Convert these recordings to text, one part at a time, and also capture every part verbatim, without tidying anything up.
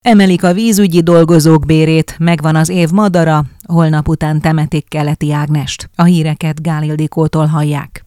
Emelik a vízügyi dolgozók bérét, megvan az év madara, holnap után temetik Keleti Ágnest. A híreket Gál Ildikótól hallják.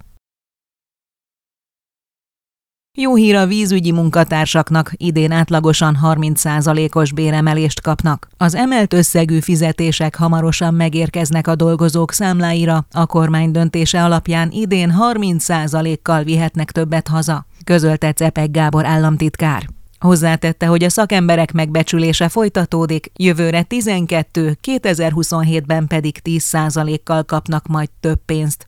Jó hír a vízügyi munkatársaknak, idén átlagosan harminc százalékos béremelést kapnak. Az emelt összegű fizetések hamarosan megérkeznek a dolgozók számláira, a kormány döntése alapján idén harminc százalékkal vihetnek többet haza, közölte Czepek Gábor államtitkár. Hozzátette, hogy a szakemberek megbecsülése folytatódik, jövőre tizenkettő, kétezer-huszonhétben pedig tíz százalékkal kapnak majd több pénzt.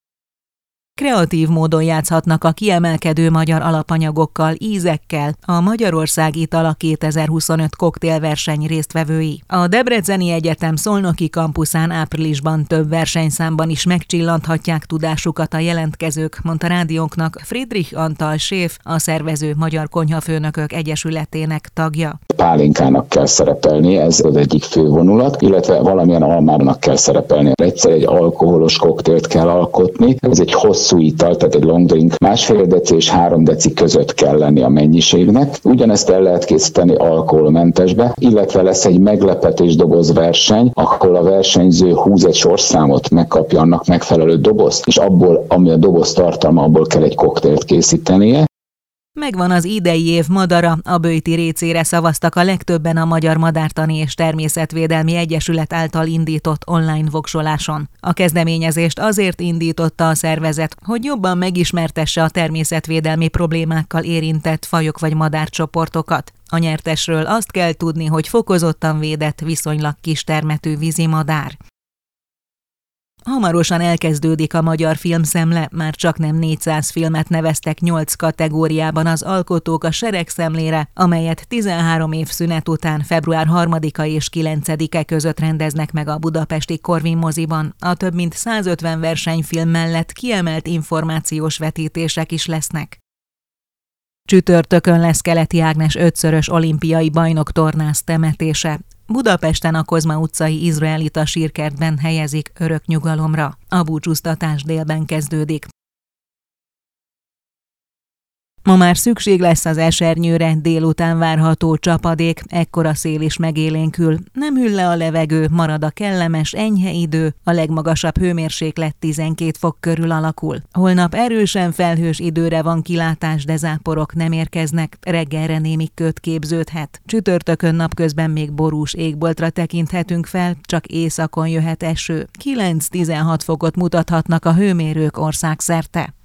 Kreatív módon játszhatnak a kiemelkedő magyar alapanyagokkal, ízekkel a Magyarország Itala kétezer-huszonöt koktélverseny résztvevői. A Debreceni Egyetem Szolnoki kampuszán áprilisban több versenyszámban is megcsillanthatják tudásukat a jelentkezők, mondta rádiónknak Friedrich Antal Séf, a szervező Magyar Konyhafőnökök Egyesületének tagja. Pálinkának kell szerepelni, ez az egyik fő vonulat, illetve valamilyen almának kell szerepelni. Egyszer egy alkoholos koktélt kell alkotni, ez egy hosszú ital, tehát egy long drink, másfél deci és három deci között kell lenni a mennyiségnek. Ugyanezt el lehet készíteni alkoholmentesbe, illetve lesz egy meglepetésdoboz verseny, ahol a versenyző húz egy sorszámot, megkapja annak megfelelő dobozt, és abból, ami a doboz tartalma, abból kell egy koktélt készítenie. Megvan az idei év madara, a böjti récére szavaztak a legtöbben a Magyar Madártani és Természetvédelmi Egyesület által indított online voksoláson. A kezdeményezést azért indította a szervezet, hogy jobban megismertesse a természetvédelmi problémákkal érintett fajok vagy madárcsoportokat. A nyertesről azt kell tudni, hogy fokozottan védett, viszonylag kistermetű vízimadár. Hamarosan elkezdődik a Magyar Filmszemle, már csaknem négyszáz filmet neveztek nyolc kategóriában az alkotók a seregszemlére, amelyet tizenhárom év szünet után február harmadika és kilencedike között rendeznek meg a budapesti Corvin moziban. A több mint százötven versenyfilm mellett kiemelt információs vetítések is lesznek. Csütörtökön lesz Keleti Ágnes ötszörös olimpiai bajnok tornász temetése. Budapesten a Kozma utcai izraelita sírkertben helyezik örök nyugalomra. A búcsúztatás délben kezdődik. Ma már szükség lesz az esernyőre, délután várható csapadék, ekkora szél is megélénkül. Nem hűl le a levegő, marad a kellemes, enyhe idő, a legmagasabb hőmérséklet tizenkét fok körül alakul. Holnap erősen felhős időre van kilátás, de záporok nem érkeznek, reggelre némi köd képződhet. Csütörtökön napközben még borús égboltra tekinthetünk fel, csak északon jöhet eső. kilenc-tizenhat fokot mutathatnak a hőmérők országszerte.